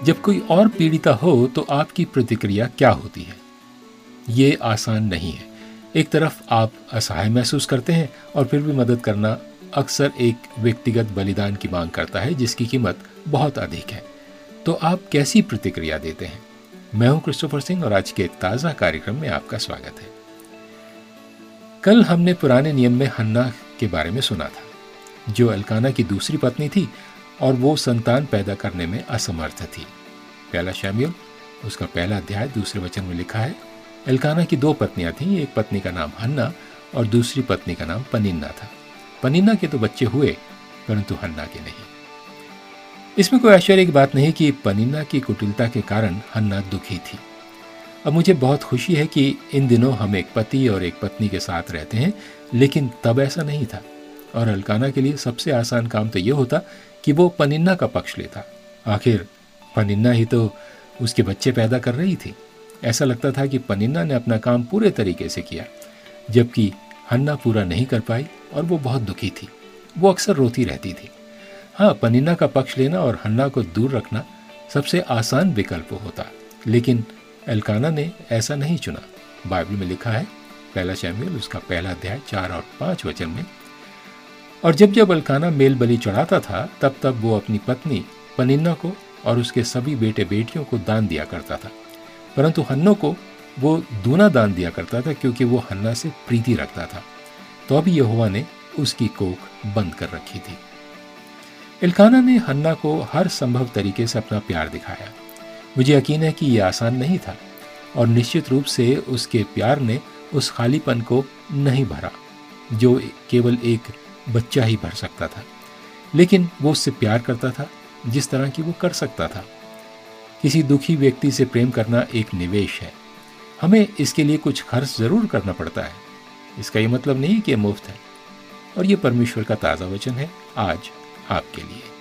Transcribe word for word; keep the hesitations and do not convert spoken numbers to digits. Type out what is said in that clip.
जब कोई और पीड़िता हो तो आपकी प्रतिक्रिया क्या होती है? ये आसान नहीं है। एक तरफ आप असहाय महसूस करते हैं और फिर भी मदद करना अक्सर एक व्यक्तिगत बलिदान की मांग करता है जिसकी कीमत बहुत अधिक है। तो आप कैसी प्रतिक्रिया देते हैं? मैं हूं क्रिस्टोफर सिंह और आज के एक ताज़ा कार्यक्रम में आपका स्वागत है। कल हमने पुराने नियम में हन्ना के बारे में सुना था, जो एल्काना की दूसरी पत्नी थी और वो संतान पैदा करने में असमर्थ थी। पहला शमूएल उसका पहला अध्याय दूसरे वचन में लिखा है, एल्काना की दो पत्नियां थीं, एक पत्नी का नाम हन्ना और दूसरी पत्नी का नाम पनिन्ना था। पनिन्ना के तो बच्चे हुए परंतु हन्ना के नहीं। इसमें कोई आश्चर्य की बात नहीं कि पनिन्ना की कुटिलता के कारण हन्ना दुखी थी। अब मुझे बहुत खुशी है कि इन दिनों हम एक पति और एक पत्नी के साथ रहते हैं, लेकिन तब ऐसा नहीं था और एल्काना के लिए सबसे आसान काम तो ये होता कि वो पनिन्ना का पक्ष लेता। आखिर पनिन्ना ही तो उसके बच्चे पैदा कर रही थी। ऐसा लगता था कि पनिन्ना ने अपना काम पूरे तरीके से किया, जबकि हन्ना पूरा नहीं कर पाई और वो बहुत दुखी थी। वो अक्सर रोती रहती थी। हाँ, पनिन्ना का पक्ष लेना और हन्ना को दूर रखना सबसे आसान विकल्प होता, लेकिन एल्काना ने ऐसा नहीं चुना। बाइबल में लिखा है, पहला शमूएल उसका पहला अध्याय चार और पाँच वचन में, और जब जब एल्काना मेल बलि चढ़ाता था तब तब वो अपनी पत्नी पनिन्ना को और उसके सभी बेटे बेटियों को दान दिया करता था, परंतु हन्नो को वो दूना दान दिया करता था क्योंकि वो हन्ना से प्रीति रखता था। तो अब यहोवा ने उसकी कोख बंद कर रखी थी। एल्काना ने हन्ना को हर संभव तरीके से अपना प्यार दिखाया। मुझे यकीन है कि यह आसान नहीं था और निश्चित रूप से उसके प्यार ने उस खालीपन को नहीं भरा जो केवल एक बच्चा ही भर सकता था, लेकिन वो उससे प्यार करता था जिस तरह की वो कर सकता था। किसी दुखी व्यक्ति से प्रेम करना एक निवेश है। हमें इसके लिए कुछ खर्च जरूर करना पड़ता है। इसका ये मतलब नहीं कि ये मुफ्त है। और ये परमेश्वर का ताज़ा वचन है आज आपके लिए।